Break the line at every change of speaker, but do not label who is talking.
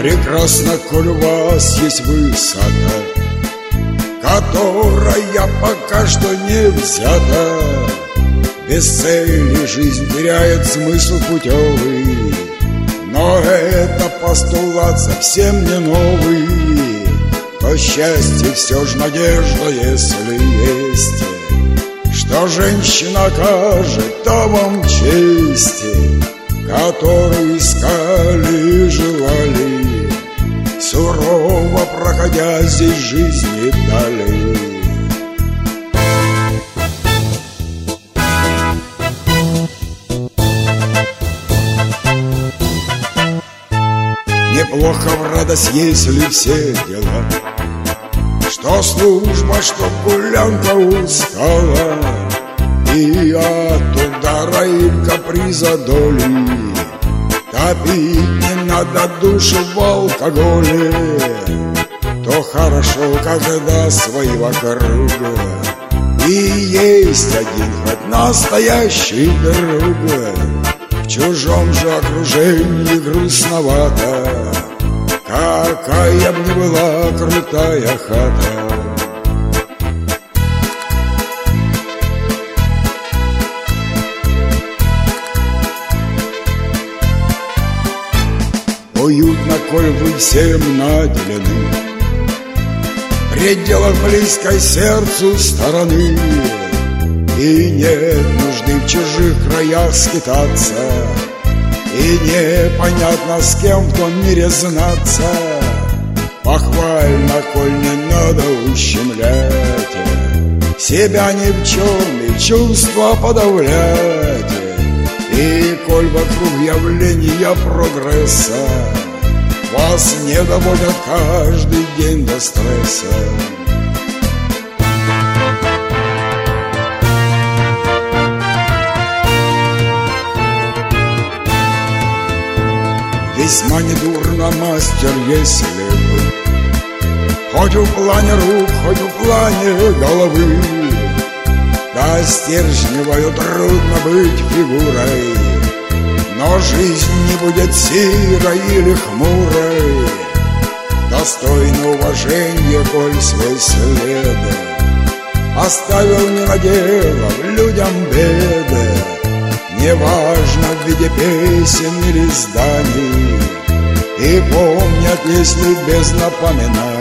Прекрасно, коль у вас есть высота, которая пока что не взята. Без цели жизнь теряет смысл путевый, но это постулат совсем не новый. То счастье все ж надежда, если есть, что женщина окажет вам чести, которую искали и желали, сурово проходя здесь жизни дали. Неплохо в радость, если все дела, что служба, что гулянка устала, и от удара и каприза доли топить не надо души в алкоголе. То хорошо, когда свои вокруг, и есть один хоть настоящий друг. В чужом же окружении грустновато, какая б ни была крутая хата. Уютно, коль вы всем наделены, в пределах близкой сердцу стороны, и нет нужды в чужих краях скитаться, и непонятно с кем в том мире знаться. Похвально, коль не надо ущемлять себя ни в чем и чувства подавлять. И коль вокруг явления прогресса вас не доводят каждый день до стресса. Весьма недурно, мастер, если бы хоть в плане рук, хоть в плане головы. Да, стержневою трудно быть фигурой, но жизнь не будет сирой или хмурой. Достойно уважения, коль свой след оставил, не наделав людям беды. Неважно, в виде песен или изданий, и помнят, если без напоминаний.